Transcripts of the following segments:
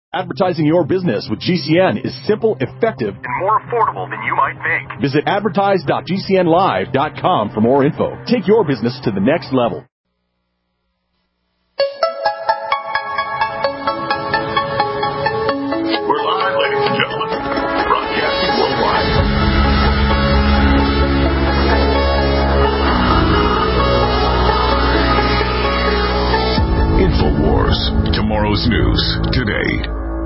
Advertising your business with GCN is simple, effective, and more affordable than you might think. Visit advertise.gcnlive.com for more info. Take your business to the next level. We're live, ladies and gentlemen, broadcasting worldwide. InfoWars, tomorrow's news, today.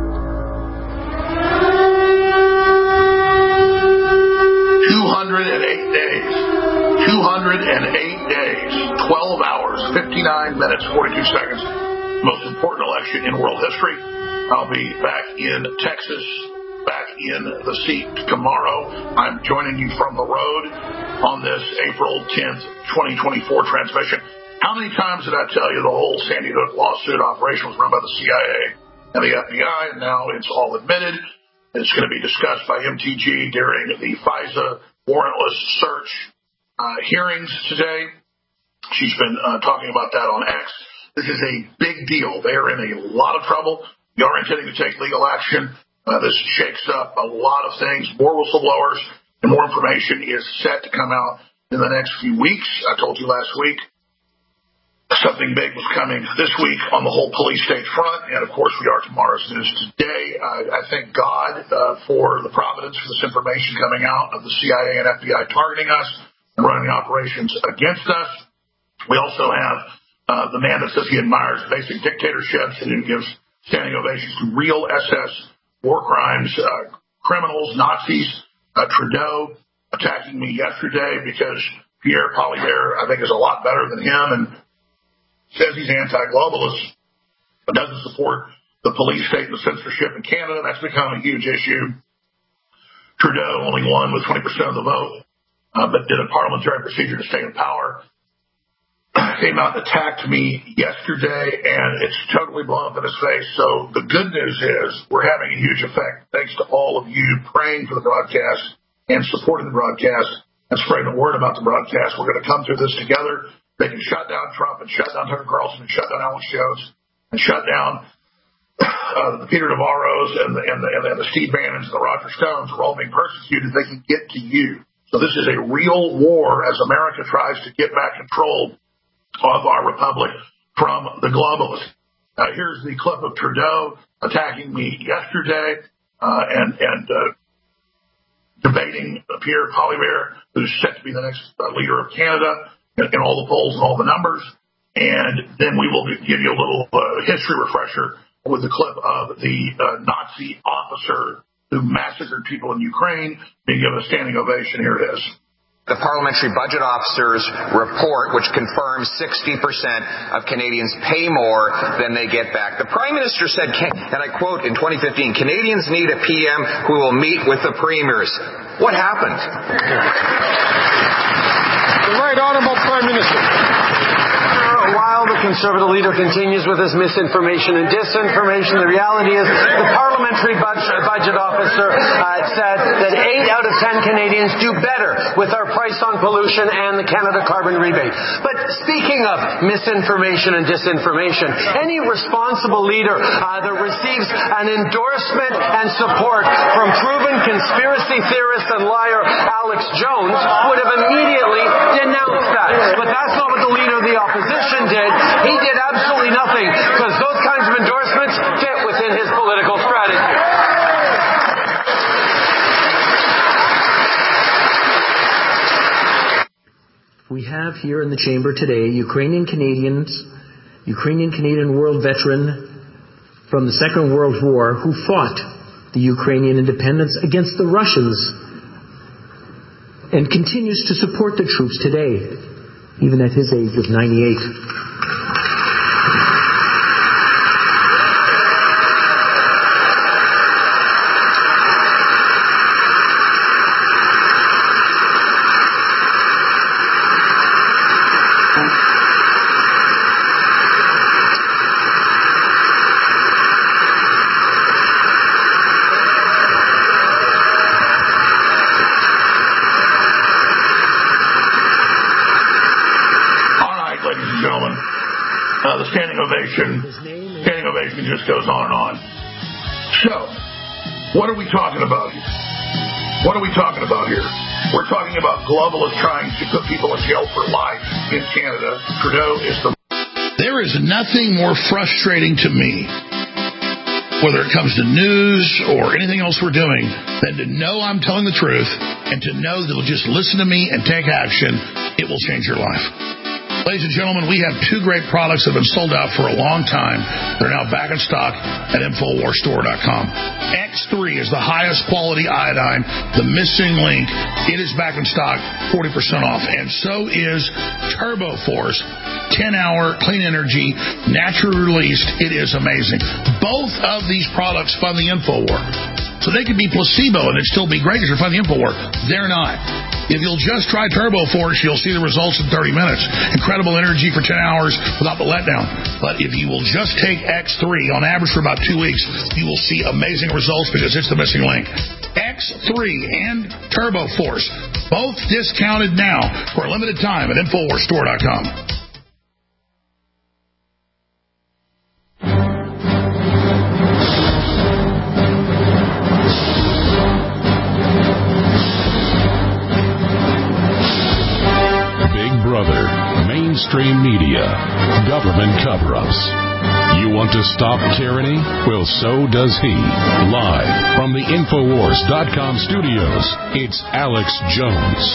208 days, 12 hours, 59 minutes, 42 seconds. Most important election in world history. I'll be back in Texas, back in the seat tomorrow. I'm joining you from the road on this April 10th, 2024 transmission. How many times did I tell you the whole Sandy Hook lawsuit operation was run by the CIA and the FBI, and now it's all admitted. It's going to be discussed by MTG during the FISA warrantless search hearings today. She's been talking about that on X. This is a big deal. They are in a lot of trouble. They are intending to take legal action. This shakes up a lot of things. More whistleblowers and more information is set to come out in the next few weeks. I told you last week something big was coming this week on the whole police state front, and of course we are tomorrow's news today. I thank God for the providence for this information coming out of the CIA and FBI targeting us and running operations against us. We also have the man that says he admires basic dictatorships and who gives standing ovations to real SS war crimes, criminals, Nazis, Trudeau attacking me yesterday because Pierre Poilievre, I think, is a lot better than him and says he's anti-globalist, but doesn't support the police state and the censorship in Canada. That's become a huge issue. Trudeau only won with 20% of the vote, but did a parliamentary procedure to stay in power. Came out and attacked me yesterday, and it's totally blown up in his face. So the good news is we're having a huge effect thanks to all of you praying for the broadcast and supporting the broadcast and spreading the word about the broadcast. We're going to come through this together. They can shut down Trump and shut down Tucker Carlson and shut down Alex Jones and shut down the Peter Navarros and the Steve Bannons and the Roger Stones are all being persecuted. They can get to you. So this is a real war as America tries to get back control of our republic from the globalists. Here's the clip of Trudeau attacking me yesterday and debating Pierre Poilievre, who's set to be the next leader of Canada. In all the polls and all the numbers, and then we will give you a little history refresher with the clip of the Nazi officer who massacred people in Ukraine being given a standing ovation. Here it is. The Parliamentary Budget Officer's report, which confirms 60% of Canadians pay more than they get back. The Prime Minister said, and I quote in 2015, Canadians need a PM who will meet with the premiers. What happened? The Right Honourable Prime Minister. While the Conservative leader continues with his misinformation and disinformation, the reality is the Parliamentary Budget Officer said that 8 out of 10 Canadians do better with our price on pollution and the Canada carbon rebate. But speaking of misinformation and disinformation, any responsible leader that receives an endorsement and support from proven conspiracy theorist and liar Alex Jones would have immediately denounced that. But that's not what the leader of the opposition did. He did absolutely nothing because those kinds of endorsements fit within his political strategy. We have here in the chamber today Ukrainian-Canadian world veteran from the Second World War who fought the Ukrainian independence against the Russians and continues to support the troops today, even at his age of 98. Standing ovation just goes on and on. So, what are we talking about here? What are we talking about here? We're talking about globalists trying to put people in jail for life in Canada. Trudeau is the... There is nothing more frustrating to me, whether it comes to news or anything else we're doing, than to know I'm telling the truth and to know that they'll just listen to me and take action. It will change your life. Ladies and gentlemen, we have two great products that have been sold out for a long time. They're now back in stock at InfoWarsStore.com. X3 is the highest quality iodine, the missing link. It is back in stock, 40% off. And so is TurboForce, 10-hour clean energy, naturally released. It is amazing. Both of these products fund the InfoWar. So they could be placebo and it'd still be great if you're funding InfoWar. They're not. If you'll just try TurboForce, you'll see the results in 30 minutes. Incredible energy for 10 hours without the letdown. But if you will just take X3 on average for about 2 weeks, you will see amazing results because it's the missing link. X3 and TurboForce, both discounted now for a limited time at InfoWarsStore.com. Mainstream media, government cover-ups. You want to stop tyranny? Well, so does he. Live from the Infowars.com studios, it's Alex Jones.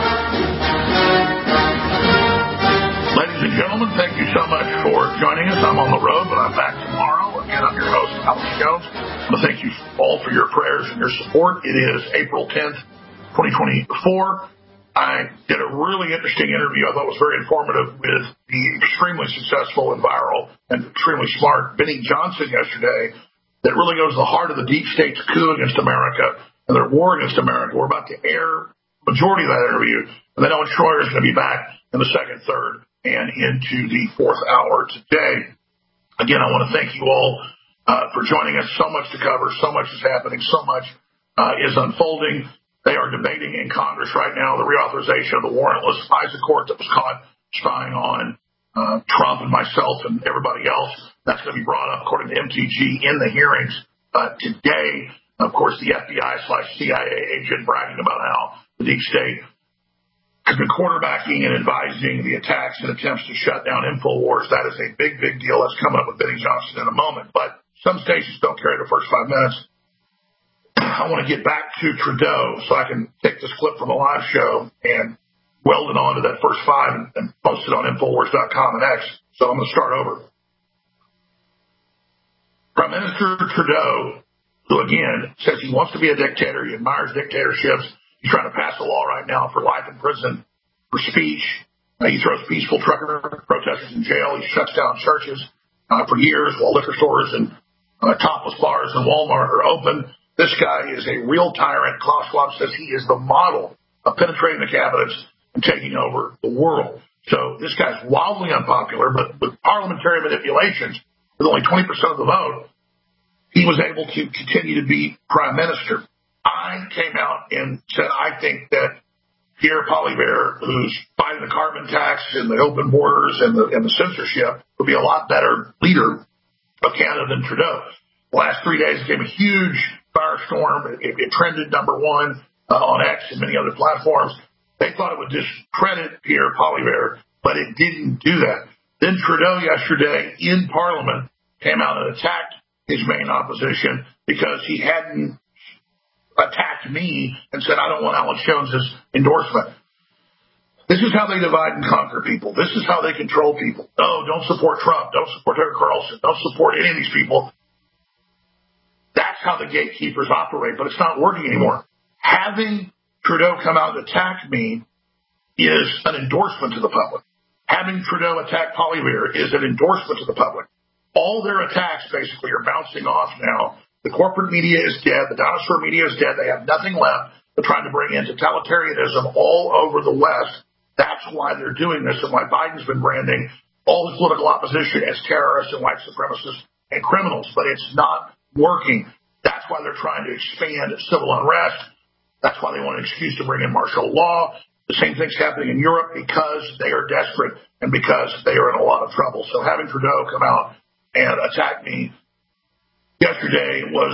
Ladies and gentlemen, thank you so much for joining us. I'm on the road, but I'm back tomorrow. Again, I'm your host, Alex Jones. I want to thank you all for your prayers and your support. It is April 10th, 2024. I did a really interesting interview I thought was very informative with the extremely successful and viral and extremely smart Benny Johnson yesterday that really goes to the heart of the deep state's coup against America and their war against America. We're about to air the majority of that interview, and then Owen Schroyer is going to be back in the second, third, and into the fourth hour today. Again, I want to thank you all for joining us. So much to cover, so much is happening, so much is unfolding. They are debating in Congress right now the reauthorization of the warrantless FISA court that was caught spying on Trump and myself and everybody else. That's going to be brought up, according to MTG, in the hearings today. Of course, the FBI/CIA agent bragging about how the deep state has been quarterbacking and advising the attacks and attempts to shut down InfoWars. That is a big, big deal. That's coming up with Benny Johnson in a moment. But some stations don't carry the first 5 minutes. I want to get back to Trudeau so I can take this clip from a live show and weld it onto that first 5 and post it on Infowars.com and X. So I'm going to start over. Prime Minister Trudeau, who again says he wants to be a dictator, he admires dictatorships. He's trying to pass a law right now for life in prison for speech. He throws peaceful trucker protesters in jail. He shuts down churches for years while liquor stores and topless bars and Walmart are open. This guy is a real tyrant. Klaus Schwab says he is the model of penetrating the cabinets and taking over the world. So this guy's wildly unpopular, but with parliamentary manipulations, with only 20% of the vote, he was able to continue to be prime minister. I came out and said I think that Pierre Poilievre, who's fighting the carbon tax and the open borders and the censorship, would be a lot better leader of Canada than Trudeau. The last 3 days became a huge firestorm. It trended number 1 on X and many other platforms. They thought it would discredit Pierre Poilievre, but it didn't do that. Then Trudeau yesterday in Parliament came out and attacked his main opposition because he hadn't attacked me and said, I don't want Alex Jones's endorsement. This is how they divide and conquer people. This is how they control people. Oh, don't support Trump. Don't support Tucker Carlson. Don't support any of these people. That's how the gatekeepers operate, but it's not working anymore. Having Trudeau come out and attack me is an endorsement to the public. Having Trudeau attack Poilievre is an endorsement to the public. All their attacks basically are bouncing off now. The corporate media is dead. The dinosaur media is dead. They have nothing left. They're trying to bring in totalitarianism all over the West. That's why they're doing this and why Biden's been branding all his political opposition as terrorists and white supremacists and criminals. But it's not working. That's why they're trying to expand civil unrest. That's why they want an excuse to bring in martial law. The same thing's happening in Europe because they are desperate and because they are in a lot of trouble. So having Trudeau come out and attack me yesterday was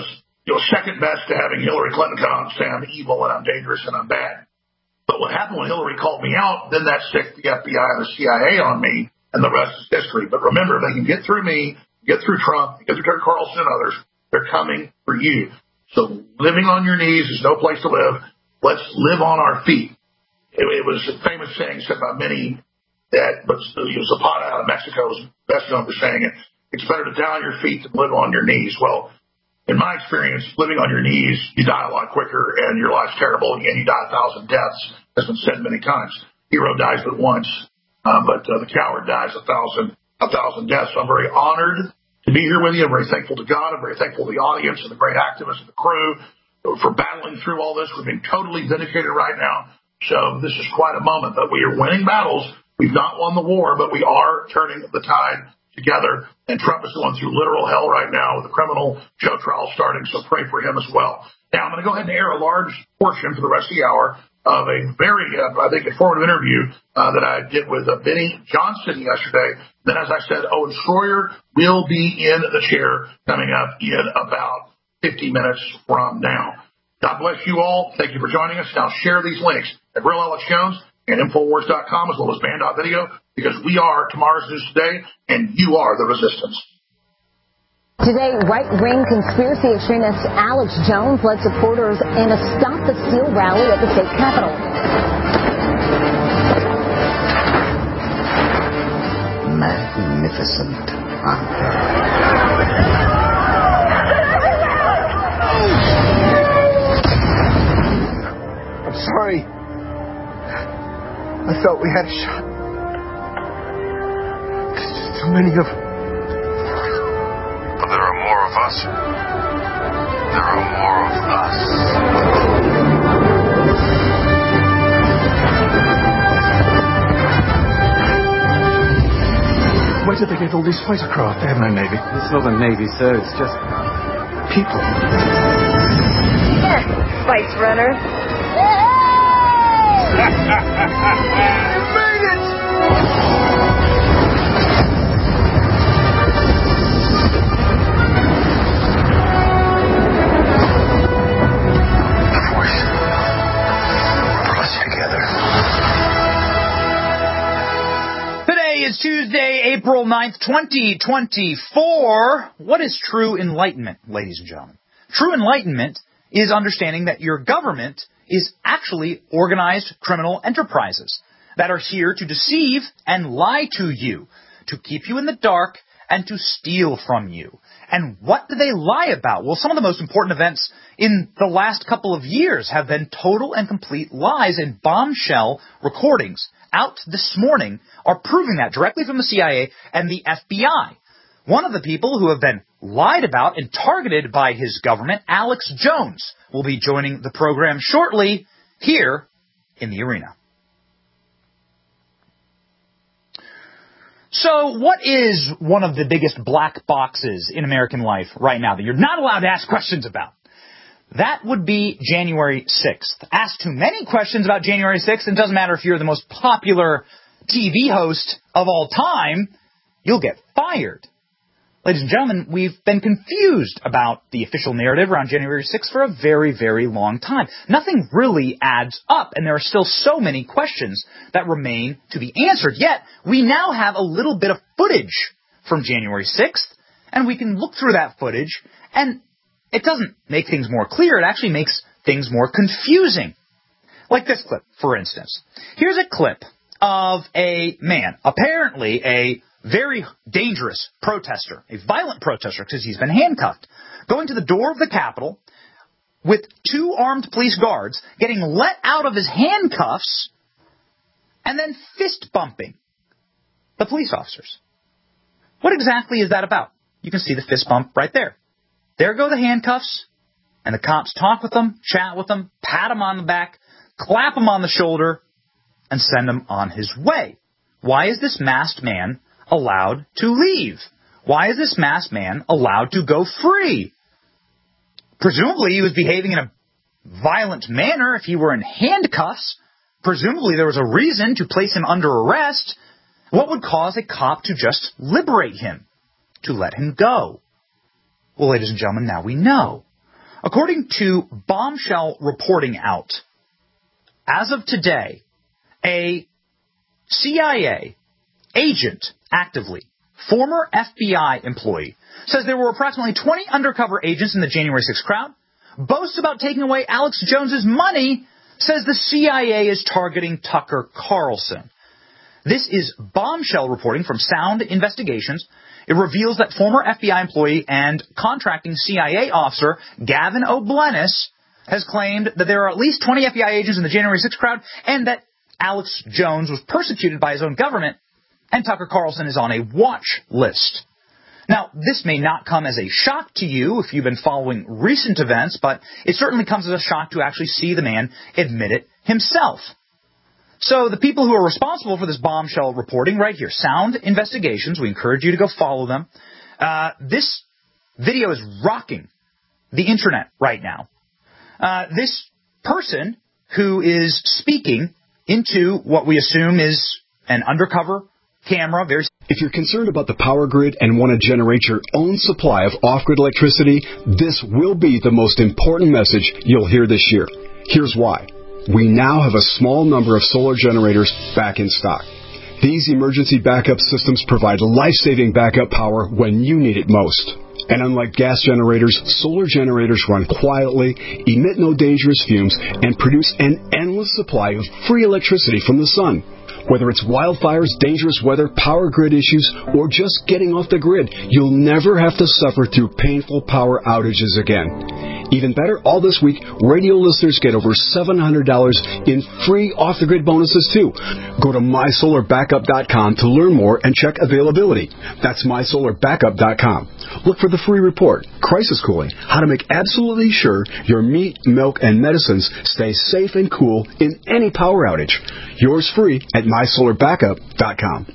second best to having Hillary Clinton come out and say I'm evil and I'm dangerous and I'm bad. But what happened when Hillary called me out, then that sicked the FBI and the CIA on me, and the rest is history. But remember, they can get through me, get through Trump, get through Tucker Carlson and others. They're coming for you. So living on your knees is no place to live. Let's live on our feet. It was a famous saying said by many but Zapata out of Mexico is best known for saying it. It's better to die on your feet than live on your knees. Well, in my experience, living on your knees, you die a lot quicker and your life's terrible and you die 1,000 deaths, as been said many times. Hero dies but once, but the coward dies 1,000 deaths. So I'm very honored to be here with you. I'm very thankful to God. I'm very thankful to the audience and the great activists and the crew for battling through all this. We're being totally vindicated right now. So this is quite a moment. But we are winning battles. We've not won the war, but we are turning the tide together. And Trump is going through literal hell right now with the criminal show trial starting. So pray for him as well. Now, I'm going to go ahead and air a large portion for the rest of the hour of a very, I think, informative interview that I did with Benny Johnson yesterday. Then, as I said, Owen Schroyer will be in the chair coming up in about 50 minutes from now. God bless you all. Thank you for joining us. Now share these links at Real Alex Jones and Infowars.com as well as Band.video, because we are tomorrow's news today, and you are the resistance. Today, right-wing conspiracy extremist Alex Jones led supporters in a Stop the Steal rally at the state capitol. Magnificent. I'm sorry. I thought we had a shot. There's just too many of them. There are more of us. There are more of us. Where did they get all these fighter craft? They have no navy. It's not a navy, sir. It's just people. Spice runner. You made it! Today is Tuesday, April 9th, 2024. What is true enlightenment, ladies and gentlemen? True enlightenment is understanding that your government is actually organized criminal enterprises that are here to deceive and lie to you, to keep you in the dark, and to steal from you. And what do they lie about? Well, some of the most important events in the last couple of years have been total and complete lies, and bombshell recordings out this morning are proving that directly from the CIA and the FBI. One of the people who have been lied about and targeted by his government, Alex Jones, will be joining the program shortly here in the arena. So what is one of the biggest black boxes in American life right now that you're not allowed to ask questions about? That would be January 6th. Ask too many questions about January 6th, and it doesn't matter if you're the most popular TV host of all time, you'll get fired. Ladies and gentlemen, we've been confused about the official narrative around January 6th for a very, very long time. Nothing really adds up, and there are still so many questions that remain to be answered. Yet, we now have a little bit of footage from January 6th, and we can look through that footage, and it doesn't make things more clear. It actually makes things more confusing. Like this clip, for instance. Here's a clip of a man, apparently a very dangerous protester, a violent protester, because he's been handcuffed, going to the door of the Capitol with 2 armed police guards, getting let out of his handcuffs, and then fist bumping the police officers. What exactly is that about? You can see the fist bump right there. There go the handcuffs, and the cops talk with them, chat with them, pat him on the back, clap him on the shoulder, and send him on his way. Why is this masked man allowed to leave? Why is this masked man allowed to go free? Presumably he was behaving in a violent manner if he were in handcuffs. Presumably there was a reason to place him under arrest. What would cause a cop to just liberate him, to let him go? Well, ladies and gentlemen, now we know. According to bombshell reporting out, as of today, a CIA agent, actively, former FBI employee, says there were approximately 20 undercover agents in the January 6th crowd, boasts about taking away Alex Jones's money, says the CIA is targeting Tucker Carlson. This is bombshell reporting from Sound Investigations. It reveals that former FBI employee and contracting CIA officer Gavin O'Blennis has claimed that there are at least 20 FBI agents in the January 6th crowd and that Alex Jones was persecuted by his own government and Tucker Carlson is on a watch list. Now, this may not come as a shock to you if you've been following recent events, but it certainly comes as a shock to actually see the man admit it himself. So the people who are responsible for this bombshell reporting right here, Sound Investigations, we encourage you to go follow them. This video is rocking the internet right now. This person who is speaking into what we assume is an undercover camera. If you're concerned about the power grid and want to generate your own supply of off-grid electricity, this will be the most important message you'll hear this year. Here's why. We now have a small number of solar generators back in stock. These emergency backup systems provide life-saving backup power when you need it most. And unlike gas generators, solar generators run quietly, emit no dangerous fumes, and produce an endless supply of free electricity from the sun. Whether it's wildfires, dangerous weather, power grid issues, or just getting off the grid, you'll never have to suffer through painful power outages again. Even better, all this week, radio listeners get over $700 in free off-the-grid bonuses, too. Go to mysolarbackup.com to learn more and check availability. That's mysolarbackup.com. Look for the free report, Crisis Cooling, how to make absolutely sure your meat, milk, and medicines stay safe and cool in any power outage. Yours free at mysolarbackup.com.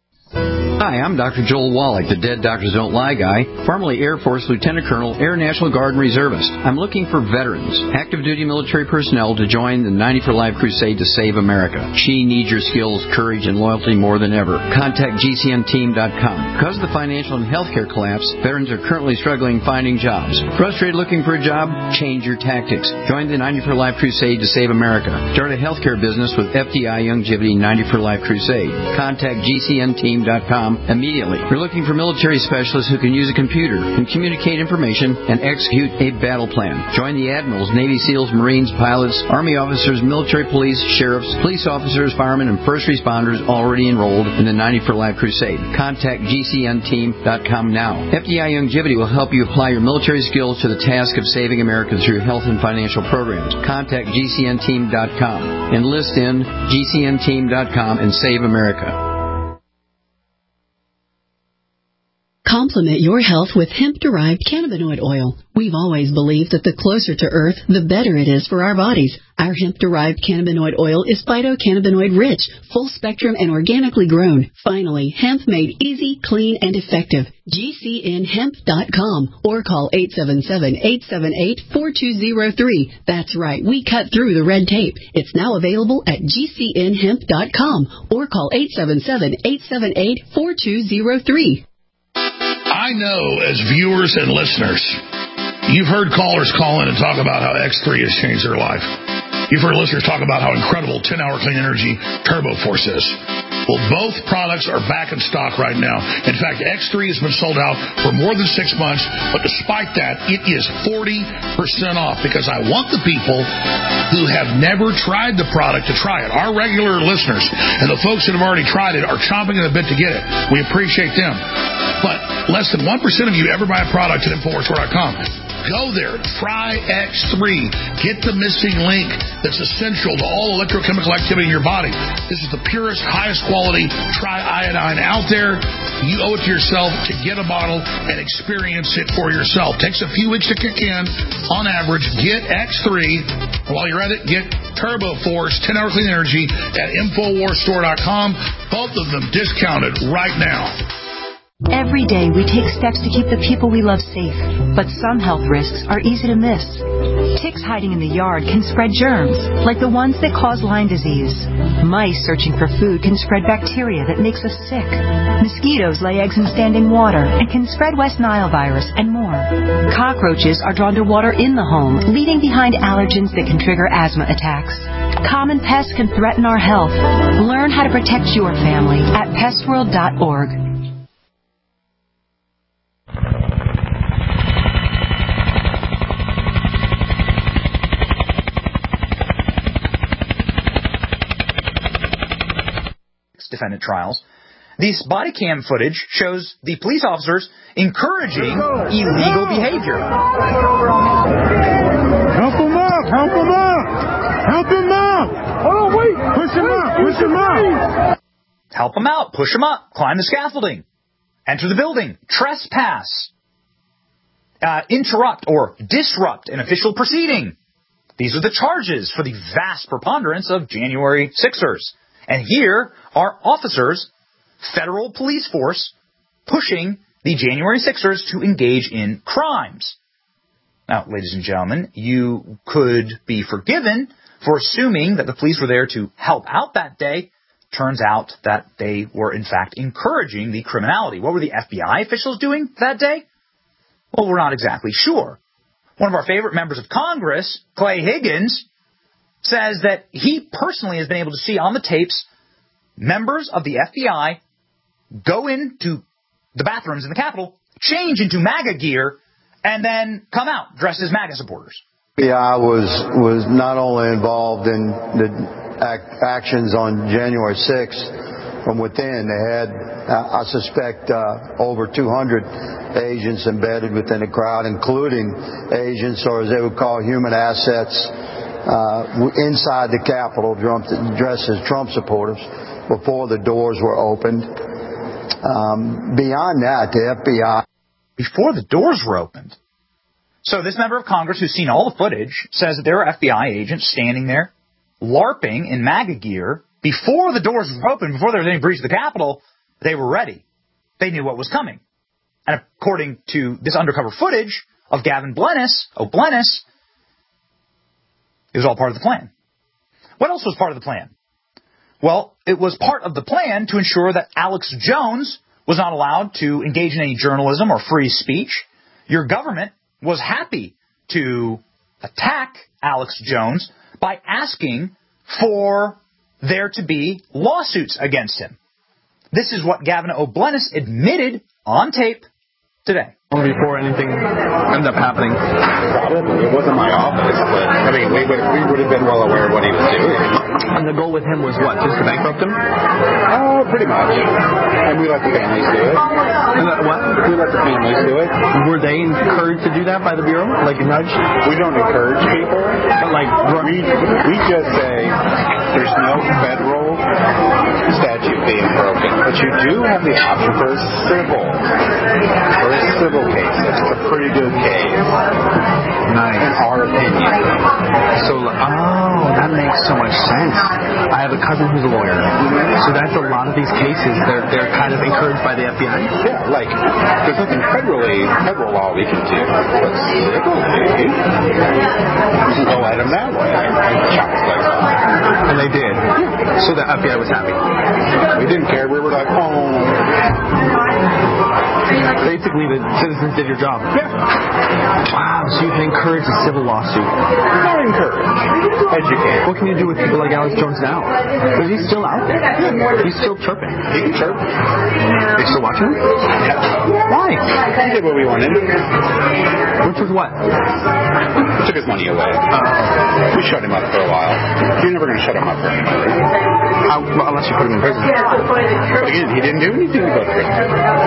Hi, I'm Dr. Joel Wallach, the Dead Doctors Don't Lie guy, formerly Air Force Lieutenant Colonel, Air National Guard and Reservist. I'm looking for veterans, active duty military personnel to join the 90 for Life crusade to save America. She needs your skills, courage, and loyalty more than ever. Contact GCNteam.com. Because of the financial and healthcare collapse, veterans are currently struggling finding jobs. Frustrated looking for a job? Change your tactics. Join the 90 for Life crusade to save America. Start a healthcare business with FDI Youngevity 90 for Life crusade. Contact GCNteam.com immediately. We're looking for military specialists who can use a computer and communicate information and execute a battle plan. Join the admirals, Navy SEALs, Marines, pilots, Army officers, military police, sheriffs, police officers, firemen, and first responders already enrolled in the 90 for Life crusade. Contact GCNteam.com now. FDI Youngevity will help you apply your military skills to the task of saving America through health and financial programs. Contact GCNteam.com. Enlist in GCNteam.com and save America. Complement your health with hemp-derived cannabinoid oil. We've always believed that the closer to Earth, the better it is for our bodies. Our hemp-derived cannabinoid oil is phytocannabinoid rich, full-spectrum, and organically grown. Finally, hemp made easy, clean, and effective. GCNhemp.com or call 877-878-4203. That's right, we cut through the red tape. It's now available at GCNhemp.com or call 877-878-4203. I know as viewers and listeners, you've heard callers call in and talk about how X3 has changed their life. You've heard listeners talk about how incredible 10-hour clean energy Turbo Force is. Well, both products are back in stock right now. In fact, X3 has been sold out for more than 6 months, but despite that, it is 40% off because I want the people who have never tried the product to try it. Our regular listeners and the folks that have already tried it are chomping at the bit to get it. We appreciate them. But less than 1% of you ever buy a product at InfoWarsStore.com. Go there. Try X3. Get the missing link that's essential to all electrochemical activity in your body. This is the purest, highest quality triiodine out there. You owe it to yourself to get a bottle and experience it for yourself. Takes a few weeks to kick in. On average, get X3. While you're at it, get Turbo Force 10-hour clean energy at InfoWarsStore.com. Both of them discounted right now. Every day we take steps to keep the people we love safe, but some health risks are easy to miss. Ticks hiding in the yard can spread germs, like the ones that cause Lyme disease. Mice searching for food can spread bacteria that makes us sick. Mosquitoes lay eggs in standing water and can spread West Nile virus and more. Cockroaches are drawn to water in the home, leaving behind allergens that can trigger asthma attacks. Common pests can threaten our health. Learn how to protect your family at pestworld.org. Defendant trials. This body cam footage shows the police officers encouraging illegal behavior. Help him up! Help him up! Help him up! Hold on, wait! Push him up! Push him up! Help him out. Push him up. Climb the scaffolding. Enter the building. Trespass. Interrupt or disrupt an official proceeding. These are the charges for the vast preponderance of January 6ers. And here are officers, federal police force, pushing the January 6ers to engage in crimes. Now, ladies and gentlemen, you could be forgiven for assuming that the police were there to help out that day. Turns out that they were, in fact, encouraging the criminality. What were the FBI officials doing that day? Well, we're not exactly sure. One of our favorite members of Congress, Clay Higgins, says that he personally has been able to see on the tapes members of the FBI go into the bathrooms in the Capitol, change into MAGA gear, and then come out dressed as MAGA supporters. FBI was not only involved in the actions on January 6th from within. They had, I suspect, over 200 agents embedded within the crowd, including agents, or as they would call human assets, inside the Capitol dressed as Trump supporters before the doors were opened. Beyond that, the FBI... Before the doors were opened. So this member of Congress who's seen all the footage says that there are FBI agents standing there, LARPing in MAGA gear. Before the doors were opened, before there was any breach of the Capitol, they were ready. They knew what was coming. And according to this undercover footage of Gavin O'Bleness, it was all part of the plan. What else was part of the plan? Well, it was part of the plan to ensure that Alex Jones was not allowed to engage in any journalism or free speech. Your government was happy to attack Alex Jones by asking for there to be lawsuits against him. This is what Gavin O'Bleness admitted on tape today. Before anything ended up happening. Probably. It wasn't my office, but I mean, we would have been well aware of what he was doing. And the goal with him was what? Just to bankrupt him? Pretty much. And we let the families do it. What? We let the families do it. Were they encouraged to do that by the Bureau? Like a nudge? We don't encourage people. But like, we just say there's no federal statute being broken. But you do have the option for a civil case. It's a pretty good case. Nice. In our opinion. So, that makes so much sense. I have a cousin who's a lawyer. So that's a lot of these cases. They're kind of encouraged by the FBI. Yeah, like there's nothing federal law we can do. But civilly, we can go at them that way. Chop his legs off. And they did. Yeah. So the FBI was happy. We didn't care. We were like, Basically, the citizens did your job. Yeah. Wow, so you can encourage a civil lawsuit. Not encourage. Educate. What can you do with people like Alex Jones now? Is he still out there? Yeah. He's still chirping. He can chirp. They still watching him? Yeah. Why? He did what we wanted. Which was what? We took his money away. We shut him up for a while. You're never going to shut him up for anybody. Unless you put him in prison. But again, he didn't do anything to go to prison.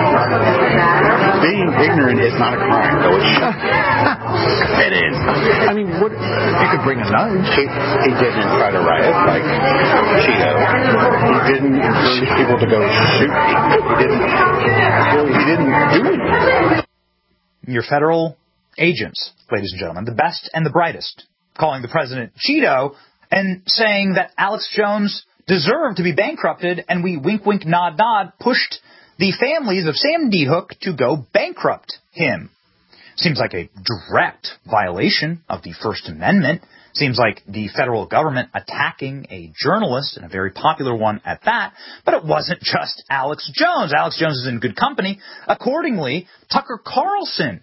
Being ignorant is not a crime, though it is. I mean, what? You could bring a nudge. He didn't try to riot like Cheeto. He didn't encourage people to go shoot people. He didn't do anything. Your federal agents, ladies and gentlemen, the best and the brightest, calling the president Cheeto and saying that Alex Jones deserved to be bankrupted, and we wink, wink, nod, nod, pushed the families of Sandy Hook to go bankrupt him. Seems like a direct violation of the First Amendment. Seems like the federal government attacking a journalist, and a very popular one at that. But it wasn't just Alex Jones. Alex Jones is in good company. Accordingly, Tucker Carlson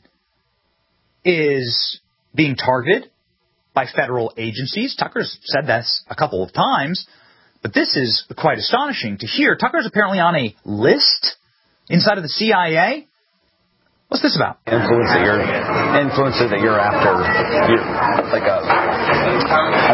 is being targeted by federal agencies. Tucker's said this a couple of times, but this is quite astonishing to hear. Tucker's apparently on a list inside of the CIA. What's this about? Influencer that you're after, like a, I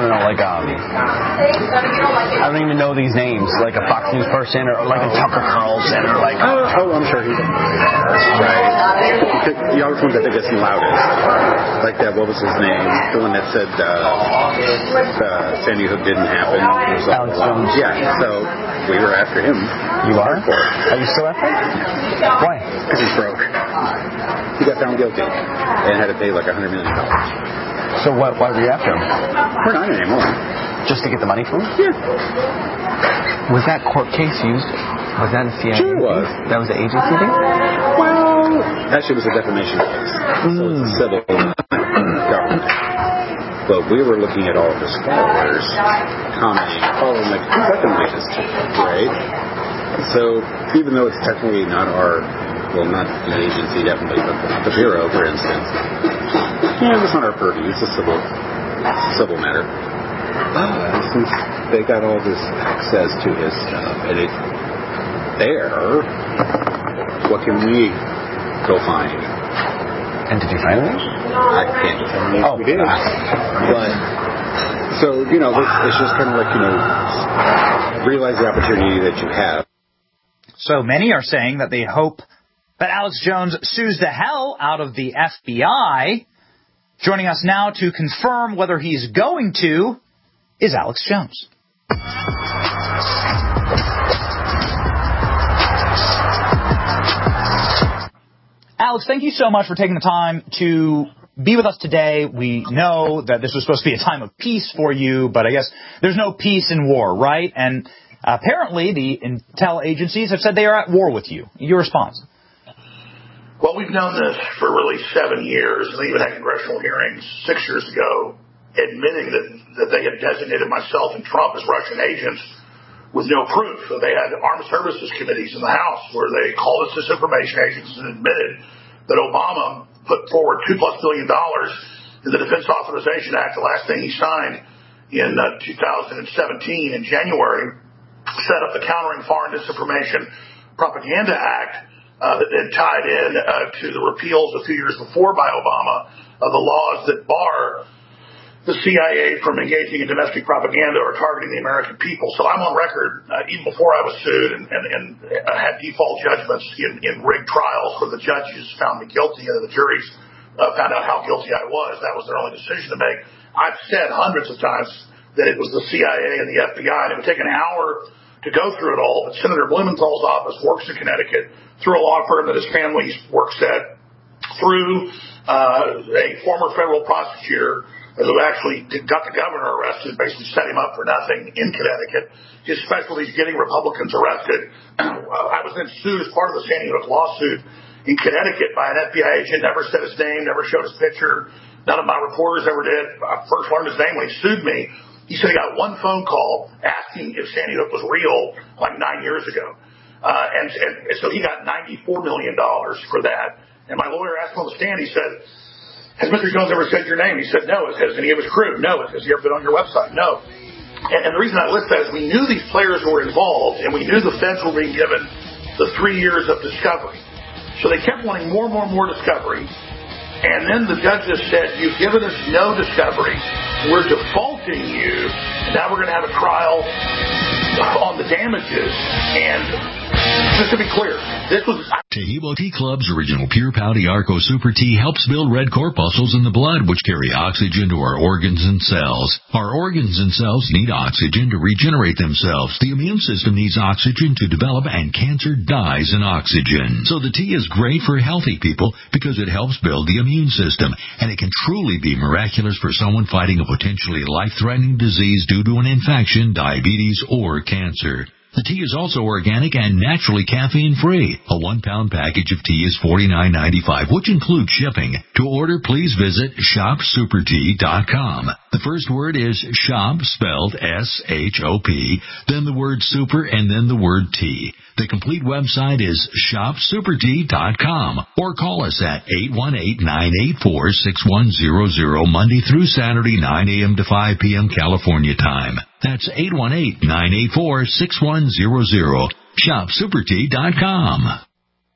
don't even know these names, like a Fox News person or like a Tucker Carlson or like. Oh, I'm sure he's right. The always one that they get loudest, like that. What was his name? The one that said Sandy Hook didn't happen. Alex Jones. Yeah. So we were after him. You are? Are you still after him? Why? Because he's broke. He got found guilty and had to pay like $100 million. So why were you after him? We're not anymore. Just to get the money from him? Yeah. Was that court case used? Was that a CIA? Sure it was. That was the agency thing? Well, actually it was a defamation case. So it's a civil government. But we were looking at all of his followers, commenting, following like, who got the money this time, right? So even though it's technically not our, well, not the agency definitely, but the Bureau, for instance, yeah, it's not our purview. It's a civil matter. Since they got all this access to his stuff, and it's there, what can we go find? And did you find it? I can't tell you if we did. But, so, it's just kind of like, realize the opportunity that you have. So many are saying that they hope that Alex Jones sues the hell out of the FBI. Joining us now to confirm whether he's going to is Alex Jones. Alex, thank you so much for taking the time to be with us today. We know that this was supposed to be a time of peace for you, but I guess there's no peace in war, right? And apparently the intel agencies have said they are at war with you. Your response? Well, we've known this for really 7 years. They even had congressional hearings 6 years ago admitting that they had designated myself and Trump as Russian agents with no proof. So they had armed services committees in the House where they called us disinformation agents and admitted that Obama put forward $2+ billion in the Defense Authorization Act, the last thing he signed in 2017 in January, set up the Countering Foreign Disinformation Propaganda Act that then tied in to the repeals a few years before by Obama of the laws that bar the CIA from engaging in domestic propaganda or targeting the American people. So I'm on record, even before I was sued and had default judgments in rigged trials where the judges found me guilty and the juries found out how guilty I was. That was their only decision to make. I've said hundreds of times that it was the CIA and the FBI, and it would take an hour to go through it all. But Senator Blumenthal's office works in Connecticut through a law firm that his family works at, through a former federal prosecutor who actually got the governor arrested, basically set him up for nothing in Connecticut. His specialty is getting Republicans arrested. I was then sued as part of the Sandy Hook lawsuit in Connecticut by an FBI agent, never said his name, never showed his picture. None of my reporters ever did. I first learned his name when he sued me. He said he got one phone call asking if Sandy Hook was real like 9 years ago. And so he got $94 million for that. And my lawyer asked him on the stand, he said, has Mr. Jones ever said your name? He said, no. Has any of his crew? No. Has he ever been on your website? No. And the reason I list that is we knew these players were involved, and we knew the feds were being given the 3 years of discovery. So they kept wanting more and more and more discovery. And then the judges said, you've given us no discovery. We're defaulting you. Now we're going to have a trial on the damages. And just to be clear, this was... Taheebo Tea Club's original Pure Pouty Arco Super Tea helps build red corpuscles in the blood, which carry oxygen to our organs and cells. Our organs and cells need oxygen to regenerate themselves. The immune system needs oxygen to develop, and cancer dies in oxygen. So the tea is great for healthy people because it helps build the immune system, and it can truly be miraculous for someone fighting a potentially life-threatening disease due to an infection, diabetes, or cancer. The tea is also organic and naturally caffeine-free. A 1-pound package of tea is $49.95, which includes shipping. To order, please visit shopsupertea.com. The first word is shop, spelled S-H-O-P, then the word super, and then the word tea. The complete website is shopsupertea.com, or call us at 818-984-6100, Monday through Saturday, 9 a.m. to 5 p.m. California time. That's 818-984-6100. ShopSuperTea.com.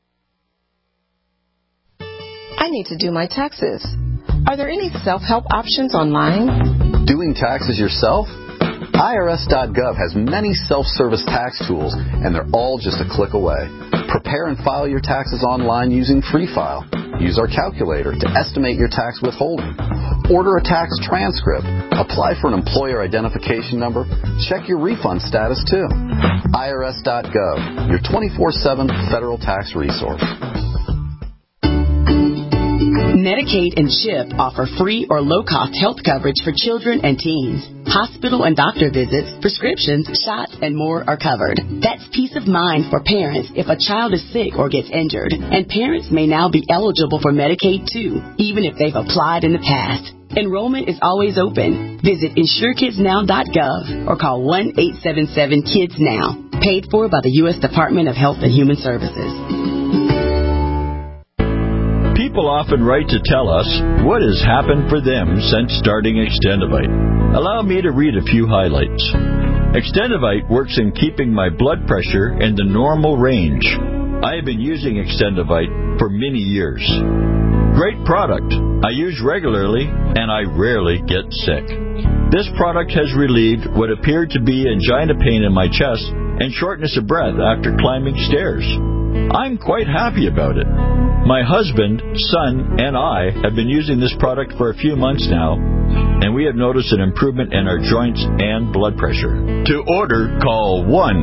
I need to do my taxes. Are there any self-help options online? Doing taxes yourself? IRS.gov has many self-service tax tools, and they're all just a click away. Prepare and file your taxes online using Free File. Use our calculator to estimate your tax withholding. Order a tax transcript. Apply for an employer identification number. Check your refund status, too. IRS.gov, your 24/7 federal tax resource. Medicaid and CHIP offer free or low-cost health coverage for children and teens. Hospital and doctor visits, prescriptions, shots, and more are covered. That's peace of mind for parents if a child is sick or gets injured. And parents may now be eligible for Medicaid, too, even if they've applied in the past. Enrollment is always open. Visit InsureKidsNow.gov or call 1-877-KIDS-NOW. Paid for by the U.S. Department of Health and Human Services. People often write to tell us what has happened for them since starting Extendivite. Allow me to read a few highlights. Extendivite works in keeping my blood pressure in the normal range. I have been using Extendivite for many years. Great product. I use regularly and I rarely get sick. This product has relieved what appeared to be angina pain in my chest and shortness of breath after climbing stairs. I'm quite happy about it. My husband, son, and I have been using this product for a few months now, and we have noticed an improvement in our joints and blood pressure. To order, call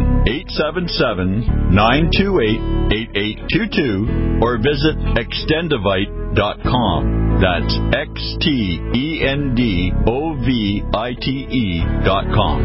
1-877-928-8822 or visit Extendivite.com. That's XTENDOVITE.com.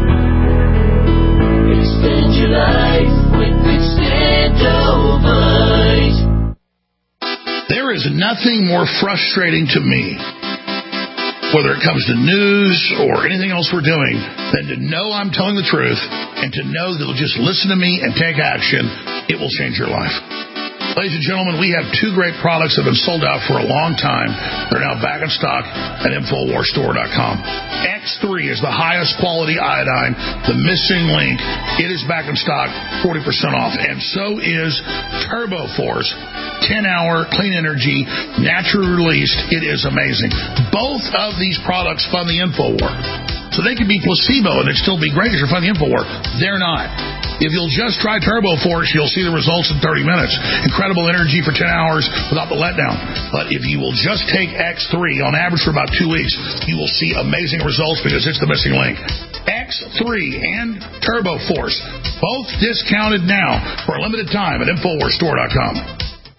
Extend your life with Extendivite. There is nothing more frustrating to me, whether it comes to news or anything else we're doing, than to know I'm telling the truth and to know that you'll just listen to me and take action. It will change your life. Ladies and gentlemen, we have two great products that have been sold out for a long time. They're now back in stock at InfoWarsStore.com. X3 is the highest quality iodine, the missing link. It is back in stock, 40% off. And so is TurboForce, 10-hour clean energy, naturally released. It is amazing. Both of these products fund the InfoWar. So they can be placebo and it'd still be great as you're funding the InfoWar. They're not. If you'll just try TurboForce, you'll see the results in 30 minutes. Incredible energy for 10 hours without the letdown. But if you will just take X3 on average for about 2 weeks, you will see amazing results because it's the missing link. X3 and TurboForce, both discounted now for a limited time at InfoWarsStore.com.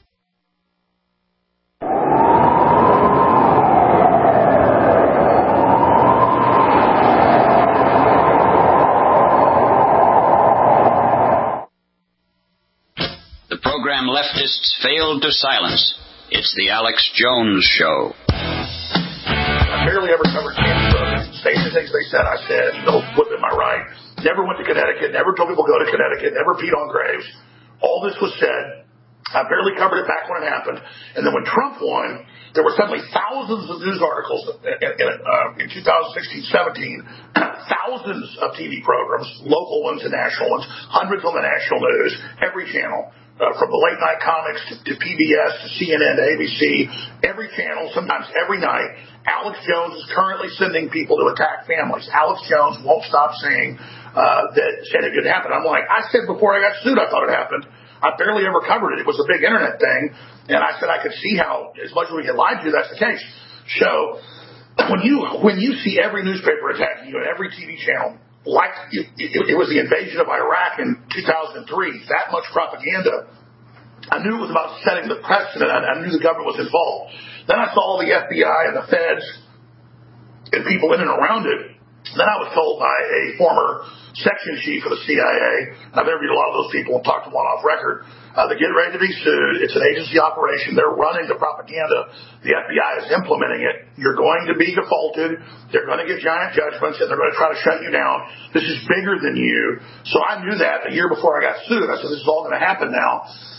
Leftists failed to silence. It's the Alex Jones Show. I barely ever covered cancer. Same things they said. I said, no, flip am I right? Never went to Connecticut. Never told people go to Connecticut. Never peed on graves. All this was said. I barely covered it back when it happened. And then when Trump won, there were suddenly thousands of news articles in 2016-17, thousands of TV programs, local ones and national ones, hundreds on the national news, every channel. From the late night comics to PBS to CNN to ABC, every channel, sometimes every night, Alex Jones is currently sending people to attack families. Alex Jones won't stop saying that it could happen. I'm like, I said before I got sued, I thought it happened. I barely ever covered it. It was a big internet thing, and I said I could see how, as much as we get lied to, that's the case. So when you see every newspaper attacking you and every TV channel, like it was the invasion of Iraq in 2003, that much propaganda, I knew it was about setting the precedent. I knew the government was involved. Then I saw the FBI and the feds and people in and around it. Then I was told by a former section chief of the CIA. I've interviewed a lot of those people and talked to one off record. They're getting ready to be sued. It's an agency operation. They're running the propaganda. The FBI is implementing it. You're going to be defaulted. They're going to get giant judgments, and they're going to try to shut you down. This is bigger than you. So I knew that a year before I got sued. I said, this is all going to happen now.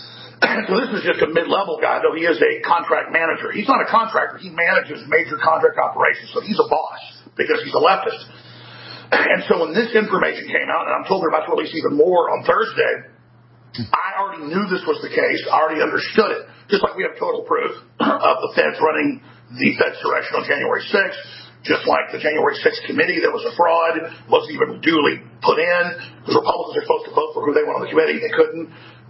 So this is just a mid-level guy, though he is a contract manager. He's not a contractor. He manages major contract operations, so he's a boss because he's a leftist. And so when this information came out, and I'm told they're about to release even more on Thursday, I already knew this was the case. I already understood it. Just like we have total proof of the feds running the Fed insurrection on January 6th, just like the January 6th committee that was a fraud, wasn't even duly put in, because Republicans are supposed to vote for who they want on the committee. They couldn't.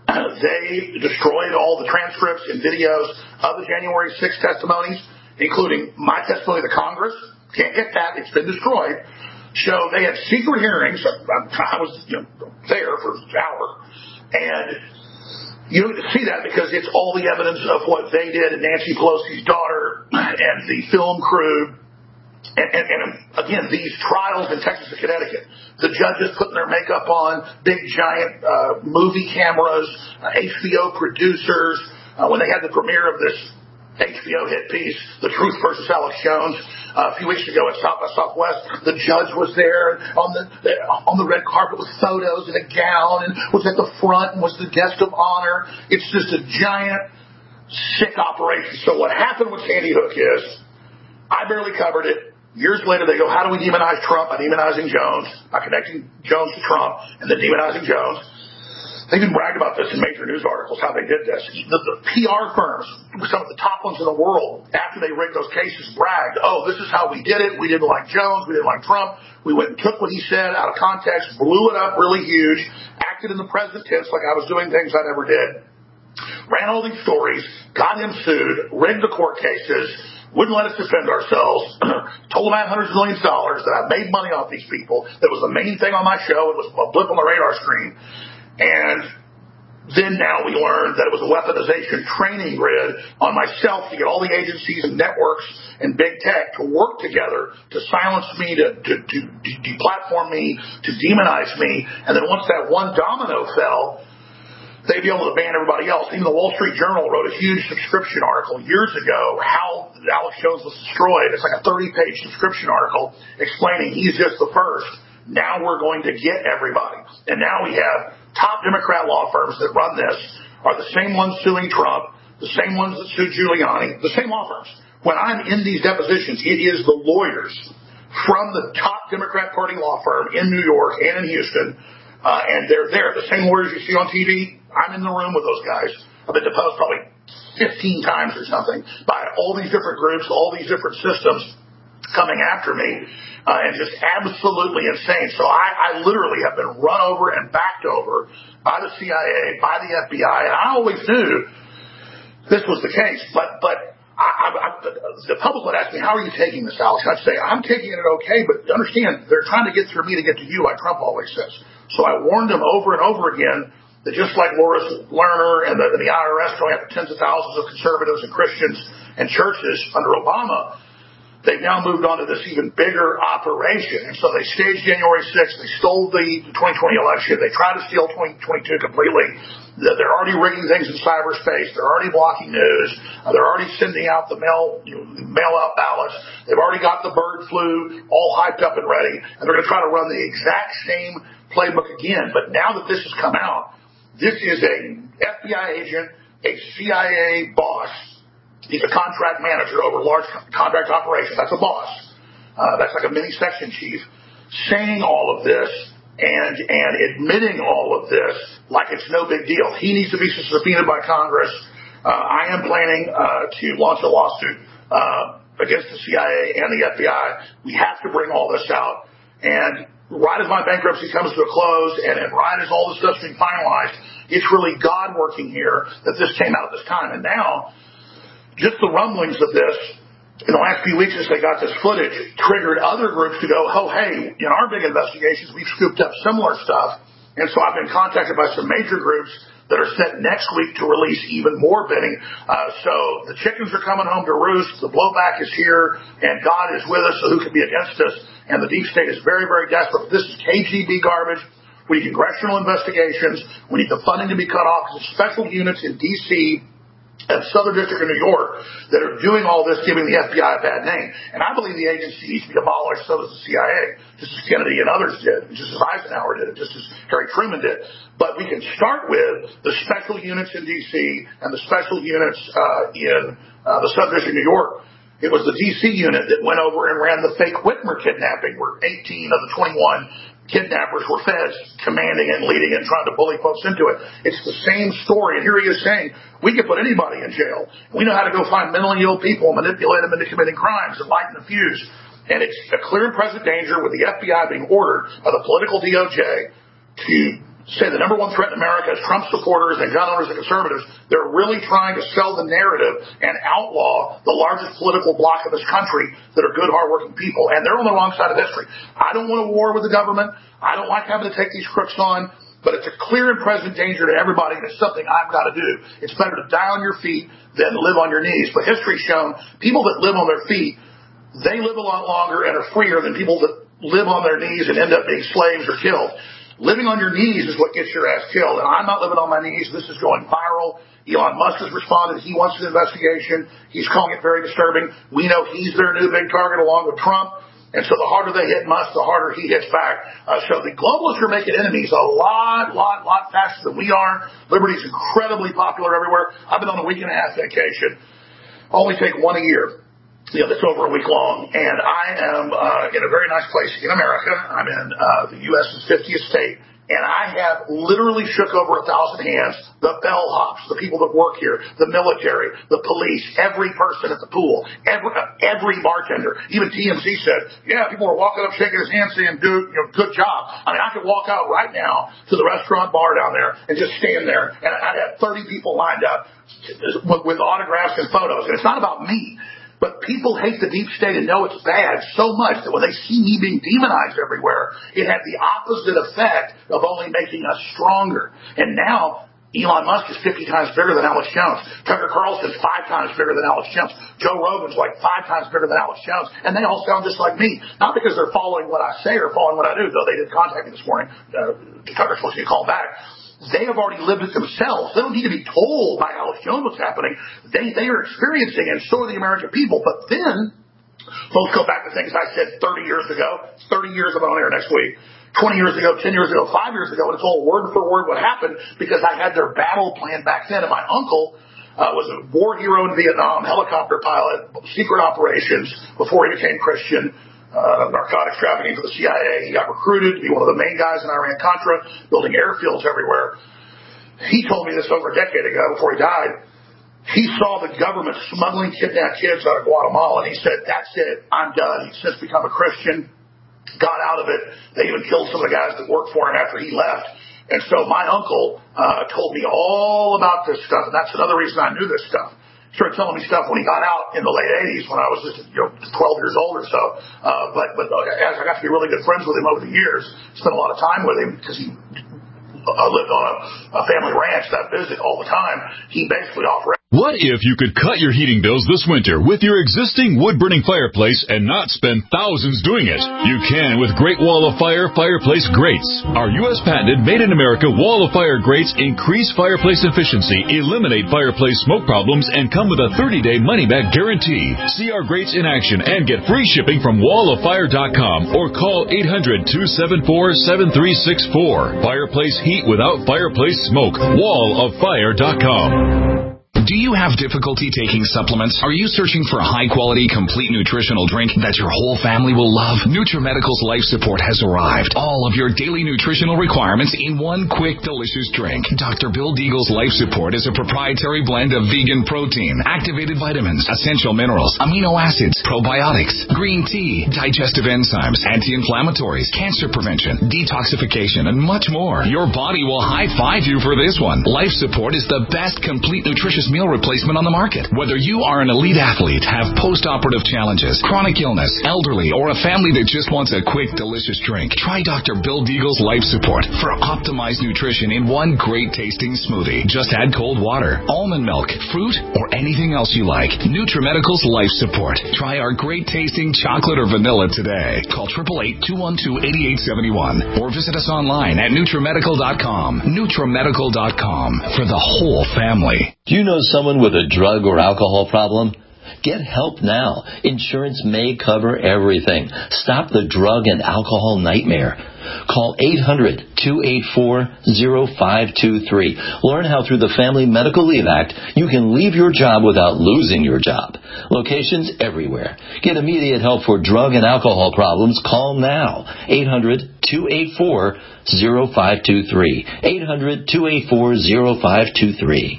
They destroyed all the transcripts and videos of the January 6th testimonies, including my testimony to Congress. Can't get that. It's been destroyed. So they had secret hearings. I was there for an hour. And you don't see that because it's all the evidence of what they did and Nancy Pelosi's daughter and the film crew. And again, these trials in Texas and Connecticut, the judges putting their makeup on, big giant movie cameras, HBO producers. When they had the premiere of this HBO hit piece, The Truth versus Alex Jones, a few weeks ago at South by Southwest, the judge was there on the red carpet with photos in a gown and was at the front and was the guest of honor. It's just a giant, sick operation. So what happened with Sandy Hook is, I barely covered it. Years later, they go, how do we demonize Trump by demonizing Jones, by connecting Jones to Trump, and then demonizing Jones? They even bragged about this in major news articles, how they did this. The PR firms, some of the top ones in the world, after they rigged those cases, bragged, oh, this is how we did it. We didn't like Jones. We didn't like Trump. We went and took what he said out of context, blew it up really huge, acted in the present tense like I was doing things I never did, ran all these stories, got him sued, rigged the court cases, wouldn't let us defend ourselves, told them I had hundreds of millions of dollars, that I made money off these people. That was the main thing on my show. It was a blip on the radar screen. And then now we learned that it was a weaponization training grid on myself to get all the agencies and networks and big tech to work together to silence me, to deplatform me, to demonize me. And then once that one domino fell, they'd be able to ban everybody else. Even the Wall Street Journal wrote a huge subscription article years ago, how Alex Jones was destroyed. It's like a 30-page subscription article explaining he's just the first. Now we're going to get everybody. And now we have top Democrat law firms that run this are the same ones suing Trump, the same ones that sued Giuliani, the same law firms. When I'm in these depositions, it is the lawyers from the top Democrat Party law firm in New York and in Houston, and they're there. The same lawyers you see on TV, I'm in the room with those guys. I've been deposed probably 15 times or something by all these different groups, all these different systems coming after me, and just absolutely insane. So I literally have been run over and backed over by the CIA, by the FBI, and I always knew this was the case. But the public would ask me, how are you taking this, Alex? I'd say, I'm taking it okay, but understand, they're trying to get through me to get to you, like Trump always says. So I warned them over and over again that just like Loris Lerner and the IRS going after tens of thousands of conservatives and Christians and churches under Obama, they've now moved on to this even bigger operation. And so they staged January 6th. They stole the 2020 election. They tried to steal 2022 completely. They're already rigging things in cyberspace. They're already blocking news. They're already sending out the mail-out ballots. They've already got the bird flu all hyped up and ready. And they're going to try to run the exact same playbook again. But now that this has come out, this is a FBI agent, a CIA boss. He's a contract manager over large contract operations. That's a boss. That's like a mini section chief saying all of this and admitting all of this like it's no big deal. He needs to be subpoenaed by Congress. I am planning to launch a lawsuit against the CIA and the FBI. We have to bring all this out. And right as my bankruptcy comes to a close and right as all this stuff's being finalized, it's really God working here that this came out at this time. And now, just the rumblings of this in the last few weeks as they got this footage triggered other groups to go, oh, hey, in our big investigations, we've scooped up similar stuff. And so I've been contacted by some major groups that are set next week to release even more bidding. So the chickens are coming home to roost. The blowback is here, and God is with us, so who can be against us? And the deep state is very, very desperate. This is KGB garbage. We need congressional investigations. We need the funding to be cut off. There's special units in D.C. and Southern District of New York that are doing all this, giving the FBI a bad name. And I believe the agency needs to be abolished, so does the CIA, just as Kennedy and others did, just as Eisenhower did it, just as Harry Truman did. But we can start with the special units in D.C. and the special units in the Southern District of New York. It was the D.C. unit that went over and ran the fake Whitmer kidnapping, where 18 of the 21 kidnappers were feds, commanding and leading and trying to bully folks into it. It's the same story. And here he is saying, we can put anybody in jail. We know how to go find mentally ill people and manipulate them into committing crimes and lighten the fuse. And it's a clear and present danger with the FBI being ordered by the political DOJ to say the number one threat in America is Trump supporters and gun owners and conservatives. They're really trying to sell the narrative and outlaw the largest political bloc of this country that are good, hardworking people. And they're on the wrong side of history. I don't want a war with the government. I don't like having to take these crooks on. But it's a clear and present danger to everybody, and it's something I've got to do. It's better to die on your feet than live on your knees. But history's shown people that live on their feet, they live a lot longer and are freer than people that live on their knees and end up being slaves or killed. Living on your knees is what gets your ass killed, and I'm not living on my knees. This is going viral. Elon Musk has responded. He wants an investigation. He's calling it very disturbing. We know he's their new big target along with Trump, and so the harder they hit Musk, the harder he hits back. So the globalists are making enemies a lot faster than we are. Liberty's incredibly popular everywhere. I've been on a week-and-a-half vacation. Only take one a year. That's over a week long, and I am in a very nice place in America. I'm in the U.S.'s 50th state, and I have literally shook over 1,000 hands. The bellhops, the people that work here, the military, the police, every person at the pool, every bartender. Even TMZ said, yeah, people are walking up, shaking his hand, saying, dude, good job. I mean, I could walk out right now to the restaurant bar down there and just stand there, and I'd have 30 people lined up with autographs and photos. And it's not about me. But people hate the deep state and know it's bad so much that when they see me being demonized everywhere, it had the opposite effect of only making us stronger. And now Elon Musk is 50 times bigger than Alex Jones. Tucker Carlson's 5 times bigger than Alex Jones. Joe Rogan's like 5 times bigger than Alex Jones. And they all sound just like me. Not because they're following what I say or following what I do, though they did contact me this morning. Tucker's supposed to call back. They have already lived it themselves. They don't need to be told by Alex Jones what's happening. They are experiencing it, and so are the American people. But then, both go back to things I said 30 years ago. 30 years, I've been on air next week. 20 years ago, 10 years ago, 5 years ago, and it's all word for word what happened because I had their battle plan back then. And my uncle was a war hero in Vietnam, helicopter pilot, secret operations before he became Christian. Narcotics trafficking for the CIA. He got recruited to be one of the main guys in Iran-Contra, building airfields everywhere. He told me this over a decade ago before he died. He saw the government smuggling kidnapped kids out of Guatemala, and he said, that's it, I'm done. He's since become a Christian, got out of it. They even killed some of the guys that worked for him after he left. And so my uncle told me all about this stuff, and that's another reason I knew this stuff. Started telling me stuff when he got out in the late 80s when I was just 12 years old or so. But as I got to be really good friends with him over the years, spent a lot of time with him because he lived on a family ranch that I visit all the time. He basically offered. What if you could cut your heating bills this winter with your existing wood-burning fireplace and not spend thousands doing it? You can with Great Wall of Fire fireplace grates. Our U.S. patented made-in-America Wall of Fire grates increase fireplace efficiency, eliminate fireplace smoke problems, and come with a 30-day money-back guarantee. See our grates in action and get free shipping from walloffire.com or call 800-274-7364. Fireplace heat without fireplace smoke. walloffire.com. Do you have difficulty taking supplements? Are you searching for a high-quality, complete nutritional drink that your whole family will love? NutriMedical's Life Support has arrived. All of your daily nutritional requirements in one quick, delicious drink. Dr. Bill Deagle's Life Support is a proprietary blend of vegan protein, activated vitamins, essential minerals, amino acids, probiotics, green tea, digestive enzymes, anti-inflammatories, cancer prevention, detoxification, and much more. Your body will high-five you for this one. Life Support is the best complete nutritious fastest meal replacement on the market. Whether you are an elite athlete, have post-operative challenges, chronic illness, elderly, or a family that just wants a quick, delicious drink, try Dr. Bill Deagle's Life Support for optimized nutrition in one great tasting smoothie. Just add cold water, almond milk, fruit, or anything else you like. NutriMedical's Life Support. Try our great tasting chocolate or vanilla today. Call 888-212-8871 or visit us online at NutriMedical.com. NutriMedical.com for the whole family. Do you know someone with a drug or alcohol problem? Get help now. Insurance may cover everything. Stop the drug and alcohol nightmare. Call 800-284-0523. Learn how through the Family Medical Leave Act you can leave your job without losing your job. Locations everywhere. Get immediate help for drug and alcohol problems. Call now. 800-284-0523. 800-284-0523.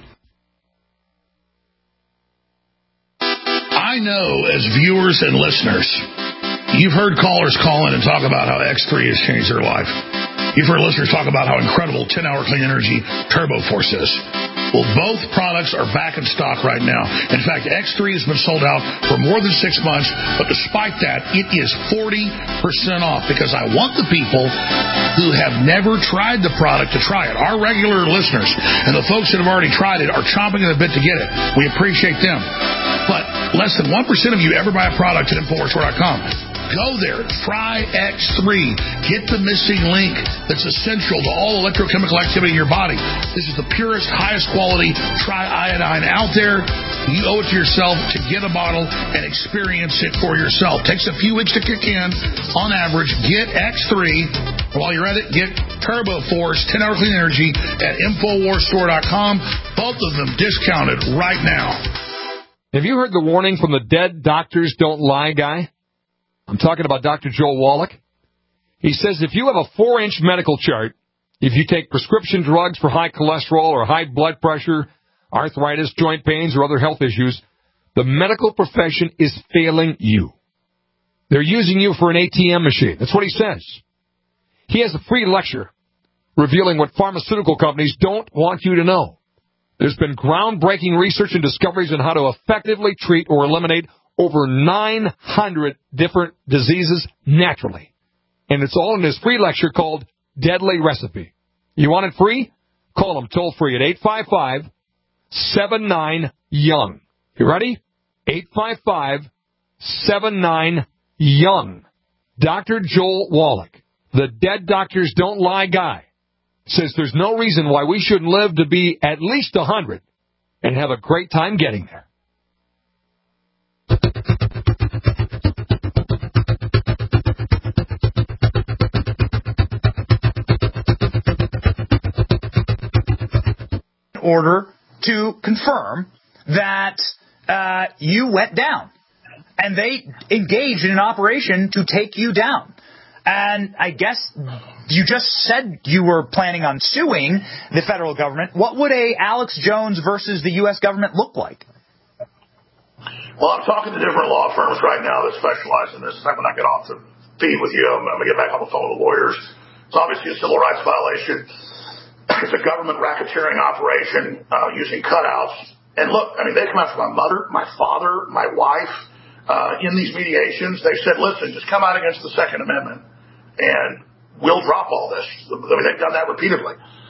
I know as viewers and listeners, you've heard callers call in and talk about how X3 has changed their life. You've heard listeners talk about how incredible 10-hour clean energy Turbo Force is. Well, both products are back in stock right now. In fact, X3 has been sold out for more than 6 months, but despite that, it is 40% off because I want the people who have never tried the product to try it. Our regular listeners and the folks that have already tried it are chomping at the bit to get it. We appreciate them. But less than 1% of you ever buy a product at InfoWarsStore.com. Go there. Try X3. Get the missing link that's essential to all electrochemical activity in your body. This is the purest, highest quality triiodine out there. You owe it to yourself to get a bottle and experience it for yourself. Takes a few weeks to kick in. On average, get X3. While you're at it, get Turbo Force 10-hour clean energy at InfoWarsStore.com. Both of them discounted right now. Have you heard the warning from the Dead Doctors Don't Lie guy? I'm talking about Dr. Joel Wallach. He says if you have a 4-inch medical chart, if you take prescription drugs for high cholesterol or high blood pressure, arthritis, joint pains, or other health issues, the medical profession is failing you. They're using you for an ATM machine. That's what he says. He has a free lecture revealing what pharmaceutical companies don't want you to know. There's been groundbreaking research and discoveries on how to effectively treat or eliminate over 900 different diseases naturally. And it's all in this free lecture called Deadly Recipe. You want it free? Call them toll free at 855-79-YOUNG. You ready? 855-79-YOUNG. Dr. Joel Wallach, the Dead Doctors Don't Lie guy, says there's no reason why we shouldn't live to be at least 100 and have a great time getting there. Order to confirm that you went down, and they engaged in an operation to take you down. And I guess you just said you were planning on suing the federal government. What would a Alex Jones versus the U.S. government look like? Well, I'm talking to different law firms right now that specialize in this. When I get off the feed with you, I'm going to get back on the phone with lawyers. It's obviously a civil rights violation. It's a government racketeering operation using cutouts. And look, I mean, they come after my mother, my father, my wife. In these mediations, they said, listen, just come out against the Second Amendment, and we'll drop all this. I mean, they've done that repeatedly.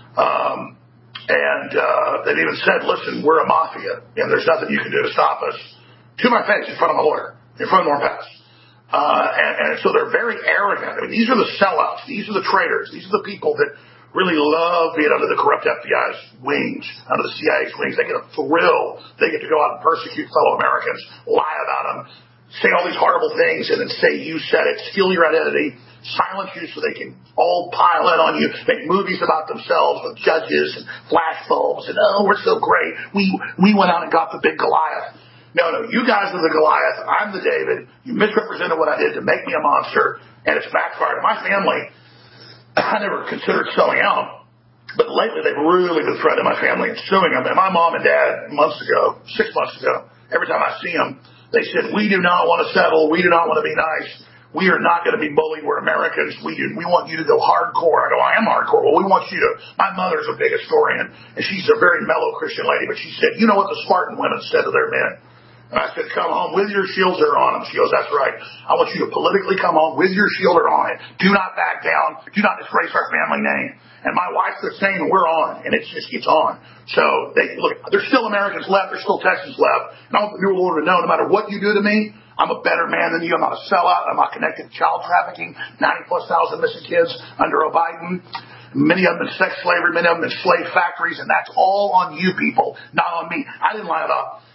And they've even said, listen, we're a mafia, and there's nothing you can do to stop us. To my face, in front of my lawyer, in front of Norm Pass. And so they're very arrogant. I mean, these are the sellouts. These are the traitors. These are the people that really love being under the corrupt FBI's wings, under the CIA's wings. They get a thrill. They get to go out and persecute fellow Americans, lie about them, say all these horrible things, and then say you said it, steal your identity, silence you so they can all pile in on you, make movies about themselves with judges and flash bulbs, and, oh, we're so great. We went out and got the big Goliath. No, you guys are the Goliath. I'm the David. You misrepresented what I did to make me a monster, and it's backfired. My family, I never considered selling out, but lately they've really been threatening my family and suing them. And my mom and dad, 6 months ago, every time I see them, they said, we do not want to settle. We do not want to be nice. We are not going to be bullied. We're Americans. We want you to go hardcore. I go, I am hardcore. Well, we want you to. My mother's a big historian, and she's a very mellow Christian lady, but she said, you know what the Spartan women said to their men? And I said, come home with your shields or on them. She goes, that's right. I want you to politically come home with your shield or on it. Do not back down. Do not disgrace our family name. And my wife's the same, and we're on, and it's on. So, look, there's still Americans left. There's still Texans left. And I want the new world to know, no matter what you do to me, I'm a better man than you. I'm not a sellout. I'm not connected to child trafficking. 90,000+ missing kids under Biden. Many of them in sex slavery. Many of them in slave factories. And that's all on you people, not on me. I didn't lie about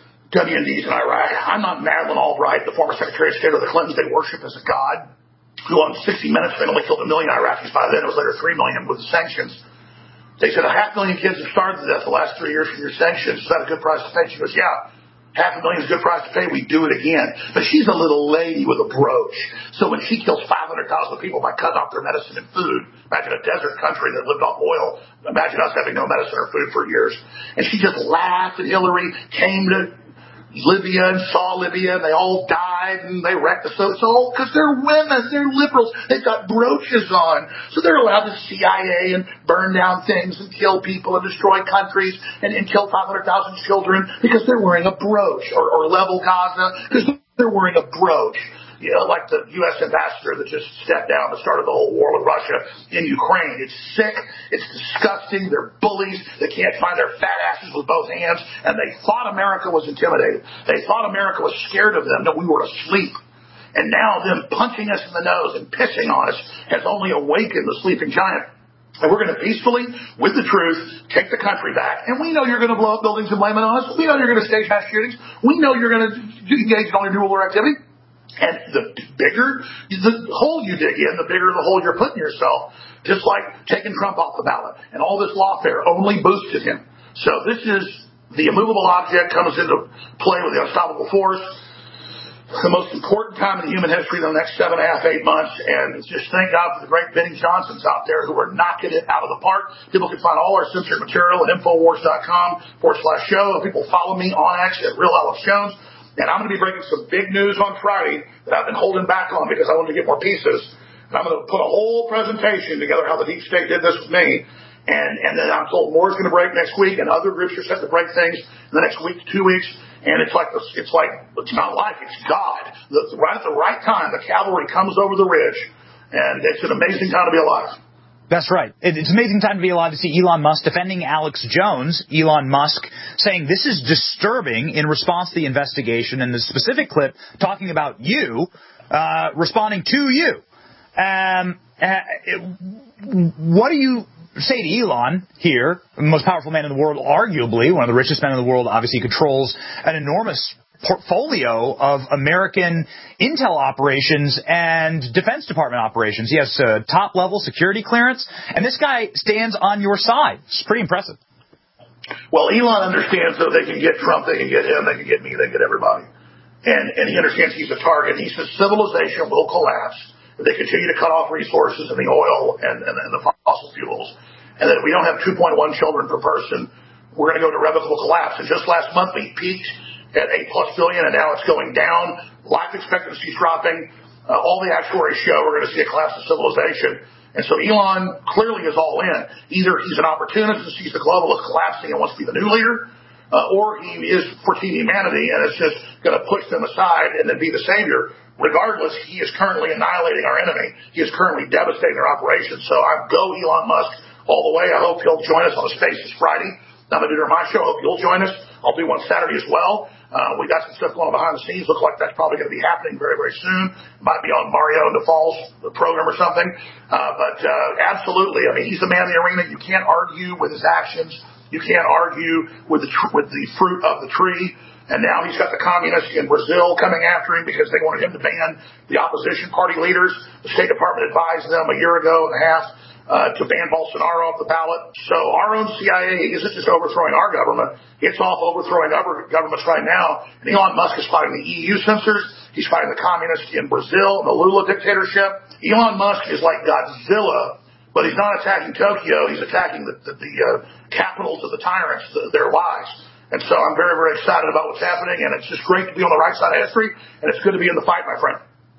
WMDs in Iraq. I'm not Madeleine Albright, the former Secretary of State of the Clintons. They worship as a god. Who on 60 Minutes, they only killed 1 million Iraqis by then. It was later 3 million with the sanctions. They said 500,000 kids have starved to death the last 3 years from your sanctions. Is that a good price to pay? She goes, yeah. 500,000 is a good price to pay. We do it again. But she's a little lady with a brooch. So when she kills 500,000 people by cutting off their medicine and food, imagine a desert country that lived off oil. Imagine us having no medicine or food for years. And she just laughed at Hillary, came to Libya and saw Libya, and they all died, and they wrecked the it's all because they're women, they're liberals, they've got brooches on, so they're allowed to CIA and burn down things and kill people and destroy countries and kill 500,000 children because they're wearing a brooch, or level Gaza because they're wearing a brooch. You know, like the U.S. ambassador that just stepped down and started the whole war with Russia in Ukraine. It's sick. It's disgusting. They're bullies. They can't find their fat asses with both hands. And they thought America was intimidated. They thought America was scared of them, that we were asleep. And now them punching us in the nose and pissing on us has only awakened the sleeping giant. And we're going to peacefully, with the truth, take the country back. And we know you're going to blow up buildings and blame it on us. We know you're going to stage mass shootings. We know you're going to engage in all your New World Order activity. And the bigger the hole you dig in, the bigger the hole you're putting yourself. Just like taking Trump off the ballot. And all this lawfare only boosted him. So this is the immovable object comes into play with the unstoppable force. The most important time in human history in the next 7.5, 8 months. And just thank God for the great Benny Johnsons out there who are knocking it out of the park. People can find all our censored material at Infowars.com/show. People follow me on X at Real Alex Jones. And I'm going to be breaking some big news on Friday that I've been holding back on because I wanted to get more pieces. And I'm going to put a whole presentation together how the deep state did this with me. And then I'm told more is going to break next week, and other groups are set to break things in the next week to 2 weeks. And it's not like it's God. Right at the right time, the cavalry comes over the ridge, and it's an amazing time to be alive. That's right. It's an amazing time to be alive to see Elon Musk defending Alex Jones. Elon Musk saying this is disturbing in response to the investigation, and the specific clip talking about you, responding to you. What do you say to Elon here, the most powerful man in the world, arguably, one of the richest men in the world, obviously controls an enormous portfolio of American intel operations and Defense Department operations. He has top-level security clearance, and this guy stands on your side. It's pretty impressive. Well, Elon understands that they can get Trump, they can get him, they can get me, they can get everybody. And he understands he's a target. He says civilization will collapse if they continue to cut off resources in the oil and the fossil fuels, and that if we don't have 2.1 children per person, we're going to go to irrevocable collapse. And just last month, we peaked at 8+ billion, and now it's going down. Life expectancy is dropping. All the actuaries show we're going to see a collapse of civilization. And so Elon clearly is all in. Either he's an opportunist and sees the globalist collapsing and wants to be the new leader, or he is for Team Humanity and is just going to push them aside and then be the savior. Regardless, he is currently annihilating our enemy. He is currently devastating their operations. So I go Elon Musk all the way. I hope he'll join us on the Spaces Friday. I'm going to do it on my show. I hope you'll join us. I'll do one Saturday as well. We got some stuff going on behind the scenes. Looks like that's probably going to be happening very, very soon. Might be on Mario Naval's program or something. But absolutely. I mean, he's the man in the arena. You can't argue with his actions. You can't argue with the fruit of the tree. And now he's got the communists in Brazil coming after him because they wanted him to ban the opposition party leaders. The State Department advised them a year ago and a half to ban Bolsonaro off the ballot. So our own CIA isn't just overthrowing our government. It's off overthrowing other governments right now. And Elon Musk is fighting the EU censors. He's fighting the communists in Brazil and the Lula dictatorship. Elon Musk is like Godzilla, but he's not attacking Tokyo. He's attacking the capitals of the tyrants, their lies. And so I'm very, very excited about what's happening, and it's just great to be on the right side of history, and it's good to be in the fight, my friend.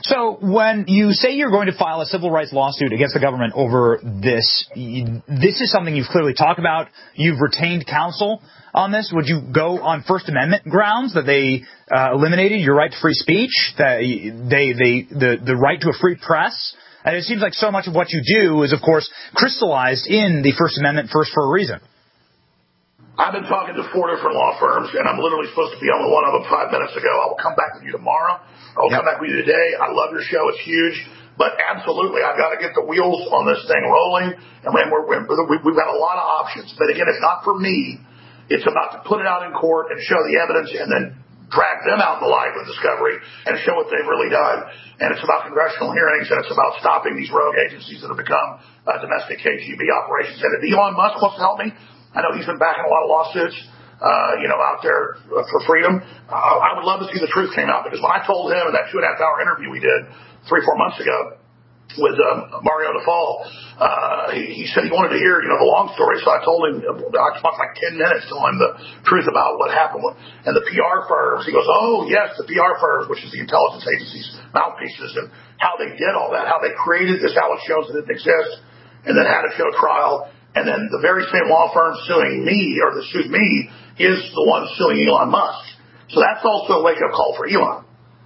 So when you say you're going to file a civil rights lawsuit against the government over this, this is something you've clearly talked about. You've retained counsel on this. Would you go on First Amendment grounds that they eliminated your right to free speech, that the right to a free press? And it seems like so much of what you do is, of course, crystallized in the First Amendment first for a reason. I've been talking to 4 different law firms, and I'm literally supposed to be on one of them 5 minutes ago. I will come back with you tomorrow. I will come back with you today. I love your show. It's huge. But absolutely, I've got to get the wheels on this thing rolling. And we've got a lot of options. But again, it's not for me. It's about to put it out in court and show the evidence and then drag them out in the light with discovery and show what they've really done. And it's about congressional hearings, and it's about stopping these rogue agencies that have become domestic KGB operations. And if Elon Musk wants to help me, I know he's been backing a lot of lawsuits, out there for freedom. I would love to see the truth came out, because when I told him in that 2.5-hour interview we did 3-4 months ago with Mario Dafal, he said he wanted to hear, the long story. So I told him, I talked like 10 minutes telling him the truth about what happened. And the PR firms, he goes, oh, yes, the PR firms, which is the intelligence agencies' mouthpieces, and how they did all that, how they created this Alex Jones that didn't exist, and then had a show trial. And then the very same law firm suing me, or that sued me, is the one suing Elon Musk. So that's also a wake-up call for Elon.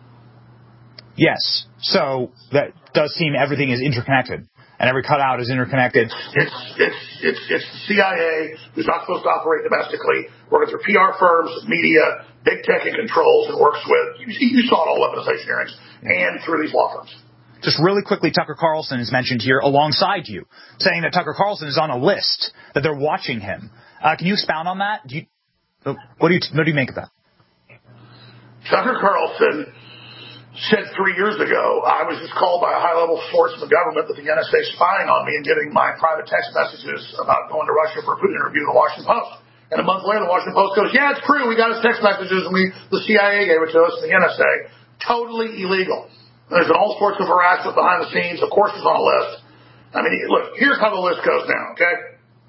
Yes. So that does seem everything is interconnected, and every cutout is interconnected. It's the CIA, who's not supposed to operate domestically, working through PR firms, media, big tech and controls, and works with, you saw it all weaponization hearings, and through these law firms. Just really quickly, Tucker Carlson is mentioned here alongside you, saying that Tucker Carlson is on a list, that they're watching him. Can you expound on that? What do you make of that? Tucker Carlson said 3 years ago, I was just called by a high-level source in the government that the NSA is spying on me and getting my private text messages about going to Russia for a Putin interview in the Washington Post. And a month later, the Washington Post goes, yeah, it's true. We got his text messages, and the CIA gave it to us, and the NSA. Totally illegal. There's been all sorts of harassment behind the scenes. Of course, it's on a list. I mean, look, here's how the list goes now, okay,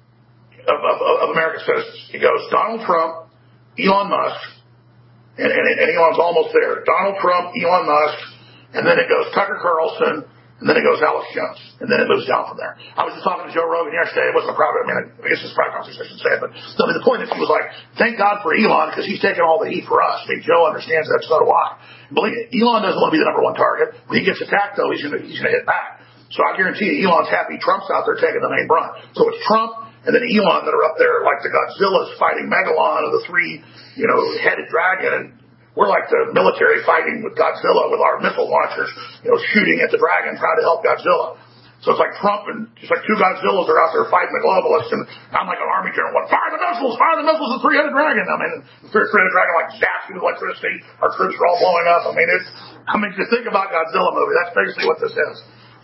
of American citizens. It goes Donald Trump, Elon Musk, and Elon's almost there. Donald Trump, Elon Musk, and then it goes Tucker Carlson, and then it goes Alex Jones, and then it moves down from there. I was just talking to Joe Rogan yesterday. It wasn't a private, I guess it's a private conversation, I shouldn't say it, but the point is he was like, thank God for Elon, because he's taking all the heat for us. I mean, Joe understands that, so do I. Believe me, Elon doesn't want to be the number one target. When he gets attacked, though, he's going to hit back. So I guarantee you, Elon's happy Trump's out there taking the main brunt. So it's Trump and then Elon that are up there like the Godzillas fighting Megalon of the 3, headed dragon, and we're like the military fighting with Godzilla with our missile launchers, shooting at the dragon, trying to help Godzilla. So it's like Trump and just like 2 Godzillas are out there fighting the globalists, and I'm like an army general, fire the missiles, the 3-headed dragon. I mean, the 3-headed dragon like zaps you with electricity. Our troops are all blowing up. I mean, if you think about Godzilla movie, that's basically what this is.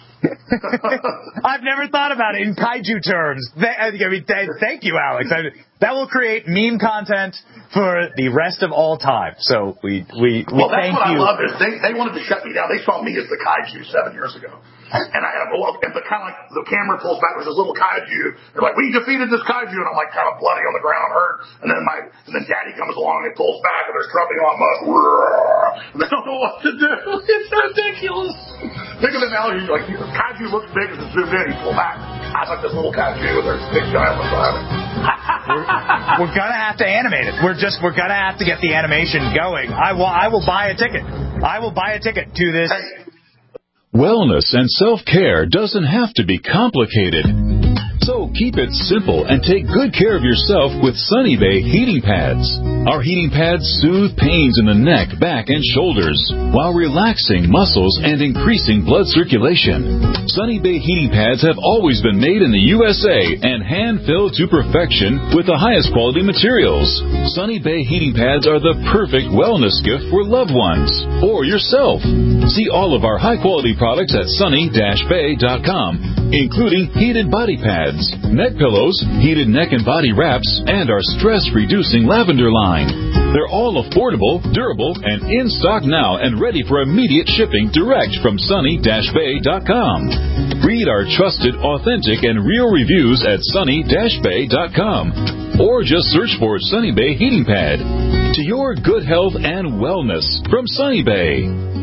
I've never thought about it in kaiju terms. Thank you, Alex. That will create meme content for the rest of all time. So we that's thank you. Well, that's what I love is they wanted to shut me down. They saw me as the kaiju 7 years ago. And but kind of like the camera pulls back, there's this little kaiju. They're like, we defeated this kaiju, and I'm like kind of bloody on the ground, hurt. And then Daddy comes along and he pulls back, and there's Trump on Musk. And they don't know what to do. It's ridiculous. Think of the analogy, like kaiju looks big as it's zoomed in, he pulled back. I like this little kaiju with their big giant behind it. We're gonna have to animate it. We're gonna have to get the animation going. I will buy a ticket. I will buy a ticket to this. Wellness and self-care doesn't have to be complicated. So keep it simple and take good care of yourself with Sunny Bay heating pads. Our heating pads soothe pains in the neck, back, and shoulders while relaxing muscles and increasing blood circulation. Sunny Bay heating pads have always been made in the USA and hand-filled to perfection with the highest quality materials. Sunny Bay heating pads are the perfect wellness gift for loved ones or yourself. See all of our high-quality products at sunny-bay.com, including heated body pads, neck pillows, heated neck and body wraps, and our stress-reducing lavender line. They're all affordable, durable, and in stock now and ready for immediate shipping direct from sunny-bay.com. Read our trusted, authentic, and real reviews at sunny-bay.com or just search for Sunny Bay Heating Pad. To your good health and wellness from Sunny Bay.